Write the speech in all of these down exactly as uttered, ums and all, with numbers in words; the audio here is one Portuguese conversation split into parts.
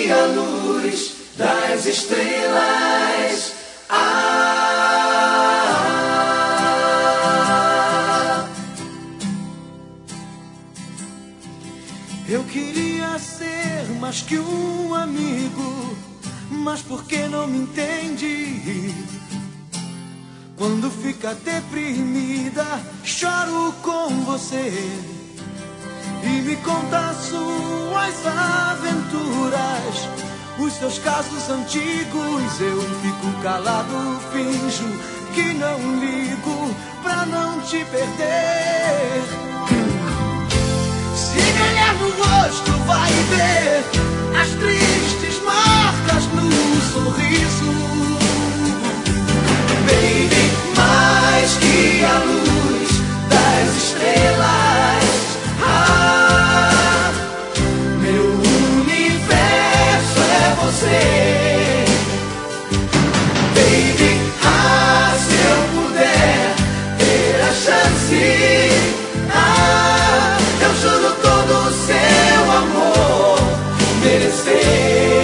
que a luz das estrelas. Ah, eu queria ser mais que um amigo, mas por que não me entende? Quando fica deprimida, choro com você e me conta suas aventuras, os seus casos antigos. Eu fico calado, finjo que não ligo pra não te perder. Se me olhar no rosto, vai ver as tristes marcas no sorriso. Baby, mais que a luz das estrelas. Ah, meu universo é você. Baby, ah, se eu puder ter a chance, ah, eu juro todo o seu amor merecer.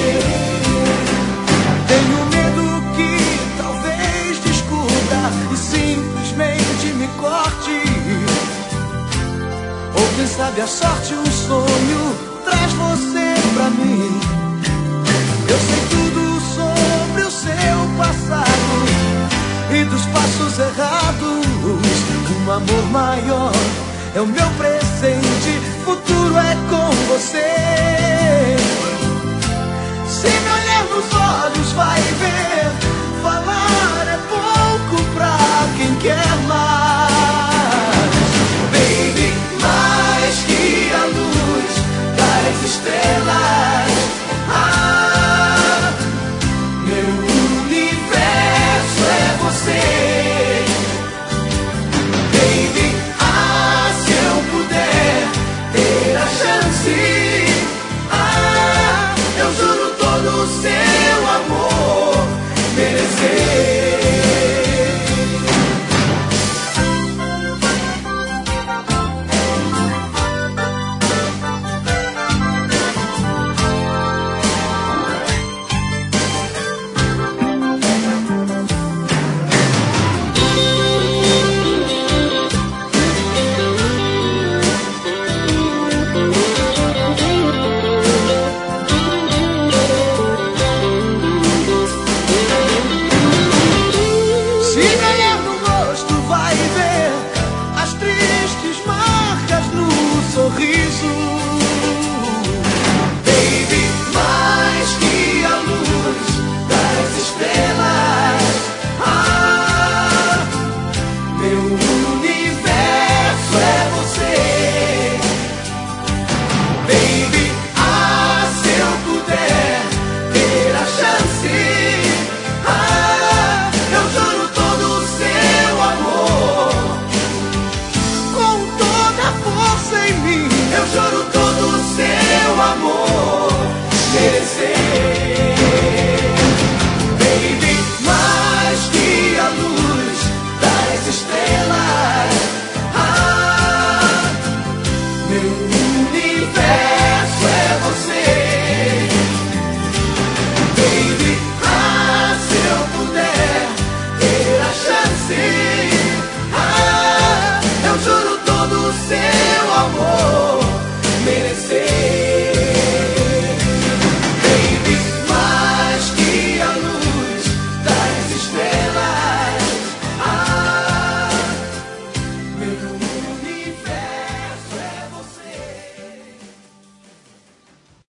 Tenho medo que talvez descubra e simplesmente me corte. Ou quem sabe a sorte, um sonho traz você pra mim. Eu sei tudo sobre o seu passado e dos passos errados. Um amor maior é o meu presente, futuro é com você.